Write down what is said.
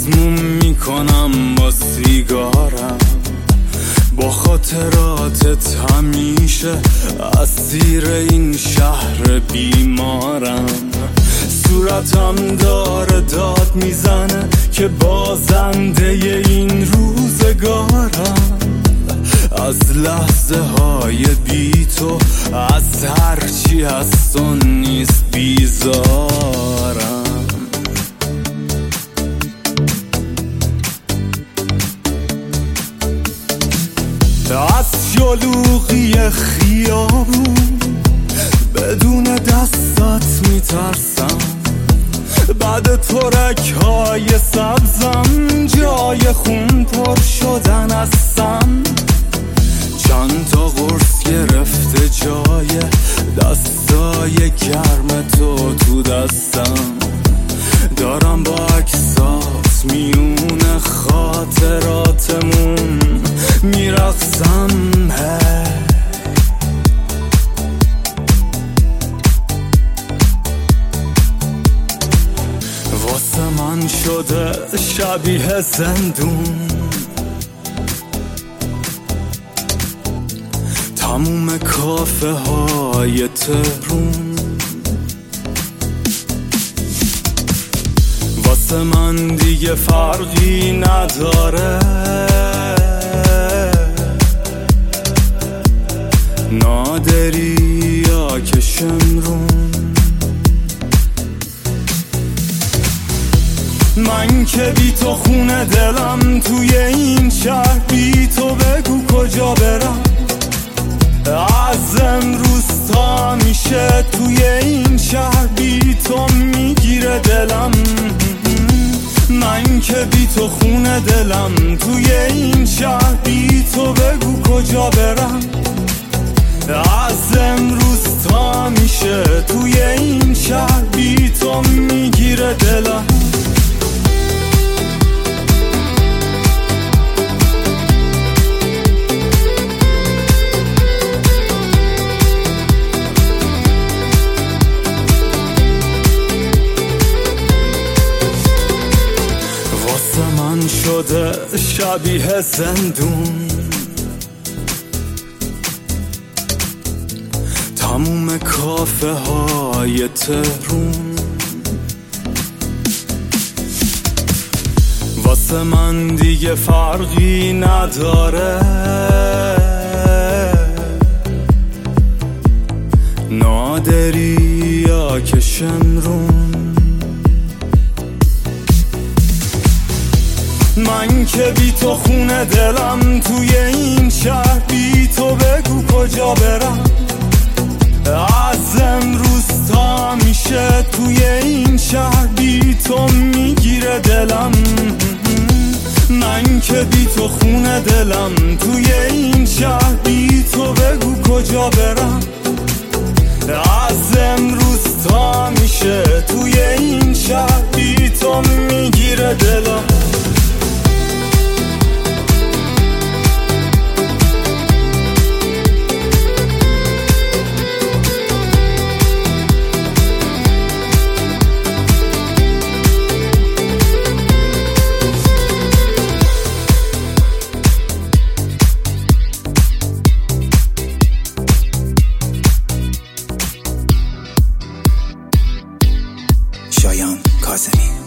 مسموم میکنم با سیگارم، با خاطراتت همیشه اسیر این شهر بیمارم. صورتم داره داد میزنه که بازنده این روزگارم. از لحظه های بی تو، از هرچی هست و نیست بیزارم. از شلوغی خیابون بدون دستات میترسم، بعد ترک‌های سبزم جای خون پر شدن هستم. چند تا قرص گرفته جای دستای گرم تو دستم. دارم با عکسات میون خاطراتمون میرقصم. واسه من شده شبیه زندون، تموم کافه های تهرون. واسه من دیگه فرقی نداره، نادری یا که شمرون. من که بی تو خونه دلم توی این شهر، بی تو بگو کجا برم. از امروز تا میشه توی این شهر بی تو میگیره دلم. من که بی تو خونه دلم توی این شهر، بی تو بگو کجا برم. از امروز تا میشه توی این شهر بی تو میگیره دلم. شده شبیه زندون، تموم کافه های تهرون. واسه من دیگه فرقی نداره، نادری یا که شمرون. من که بی تو خونه دلم توی این شهر، بی تو بگو کجا برم. از امروز تا میشه توی این شهر بی تو میگیره دلم. من که بی تو خونه دلم توی این شهر، بی تو بگو کجا برم. از امروز تا میشه توی این شهر بی تو میگیره دلم. شایان کاظمی